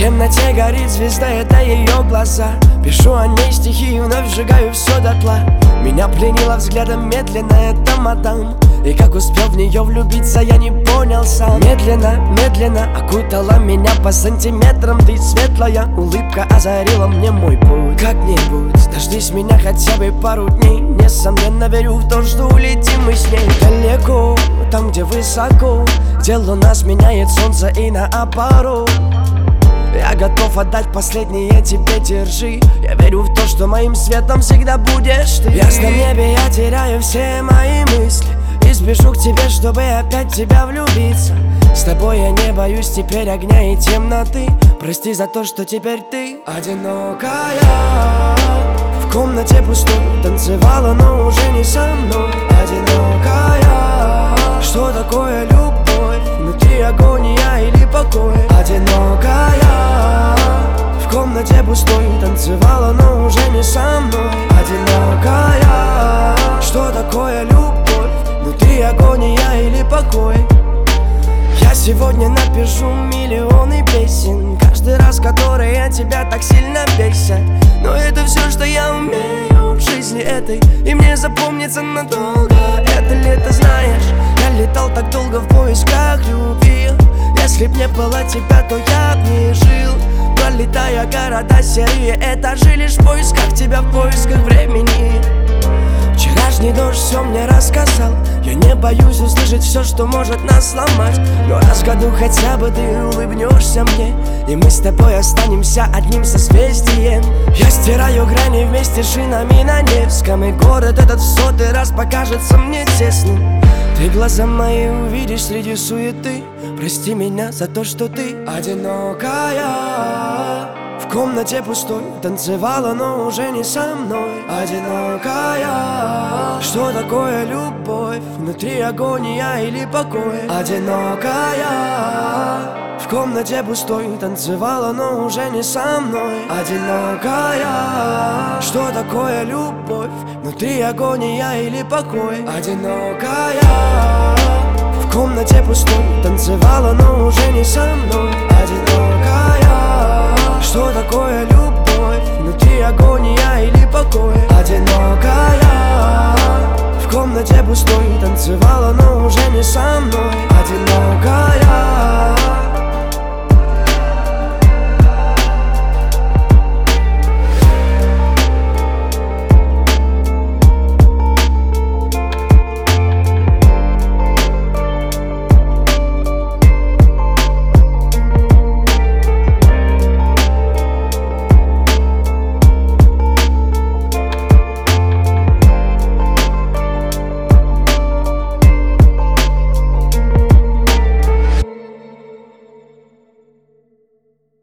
темноте горит звезда, это ее глаза. Пишу о ней стихи и вновь сжигаю все дотла. Меня пленила взглядом медленно эта мадам, и как успел в нее влюбиться, я не понял сам. Медленно, медленно окутала меня по сантиметрам. Ты светлая улыбка озарила мне мой путь. Как-нибудь дождись меня хотя бы пару дней. Несомненно верю в то, что улетим мы с ней далеко, там где высоко, где луна сменяет солнце и наоборот. Я готов отдать последнее тебе, держи. Я верю в то, что моим светом всегда будешь ты. В ясном небе я теряю все мои мысли и спешу к тебе, чтобы опять в тебя влюбиться. С тобой я не боюсь теперь огня и темноты. Прости за то, что теперь ты одинокая. В комнате пустой танцевала, но уже не со мной. Одинокая. Что такое любовь? Внутри агония или покой? Одинокая. В комнате пустой танцевала, но уже не со мной. Одинокая. Что такое любовь? Внутри агония или покой? Я сегодня напишу миллионы песен, каждый раз, которые тебя так сильно бесят. Но это все, что я умею в жизни этой, и мне запомнится надолго. Это лето, знаешь, я летал так долго в поисках любви. Если б не было тебя, то я б не жил, пролетая города серые этажи. Лишь в поисках тебя, в поисках времени. Вчерашний дождь все мне рассказал. Я не боюсь услышать все, что может нас сломать. Но раз в году хотя бы ты улыбнешься мне, и мы с тобой останемся одним созвездием. Я стираю грани вместе с шинами на Невском, и город этот в 100-й раз покажется мне тесным. Ты глаза мои увидишь среди суеты. Прости меня за то, что ты одинокая. В комнате пустой танцевала, но уже не со мной. Одинокая. Что такое любовь? Внутри агония или покой? Одинокая. В комнате пустой танцевала, но уже не со мной. Одинокая. Что такое любовь? Внутри агония или покой? Одинокая. В комнате пустой танцевала, но уже не со мной. Одинокая. Что такое любовь? Внутри агония или покой? Одинокая. В комнате пустой танцевала, но уже не со мной. Одинокая.